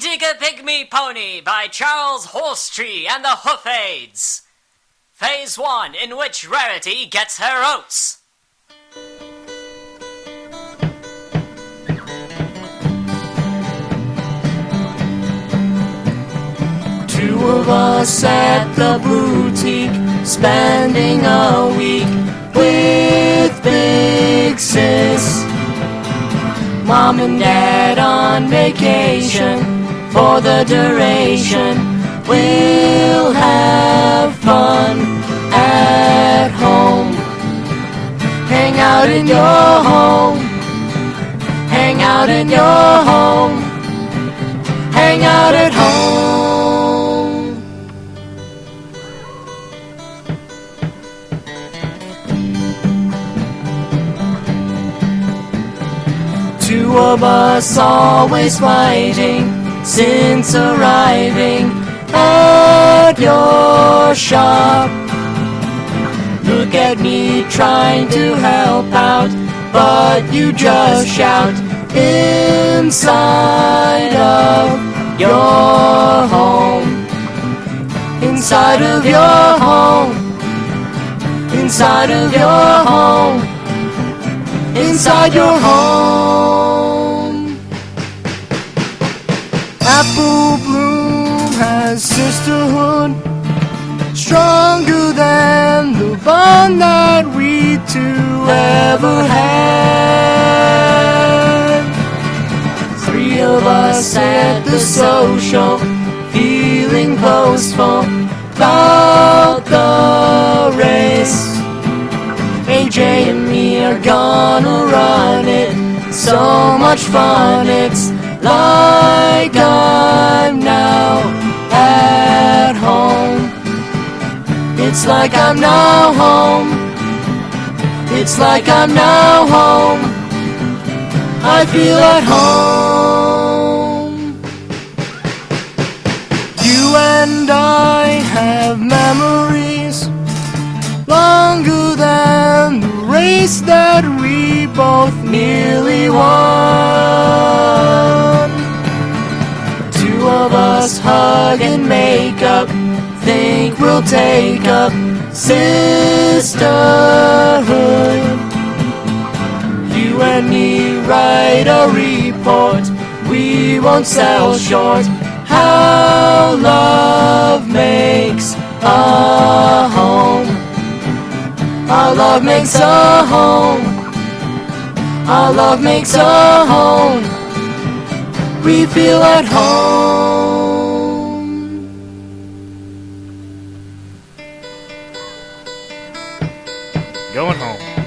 Dig a Pygmy Pony by Charles Horsetree and the Hoofaids. Phase 1, in which Rarity gets her oats. Two of us at the boutique, spending a week with Big Sis. Mom and Dad on vacation for the duration. We'll have fun at home. Hang out in your home. Hang out in your home. Hang out at home. Two of us always fighting since arriving at your shop. Look at me trying to help out, but you just shout inside of your home. Inside of your home. Inside of your home. Inside your home. Apple Bloom has sisterhood, stronger than the bond that we two ever had. Three of us at the social, feeling boastful about the race. AJ and me are gonna run it, so much fun. It's like I'm now at home. It's like I'm now home. It's like I'm now home. I feel at home. You and I have memories longer than the race that we both nearly won. Two of us hug and make up, think we'll take up sisterhood. You and me write a report, we won't sell short. How love makes a home. Our love makes a home. Our love makes a home. We feel at home. Going home.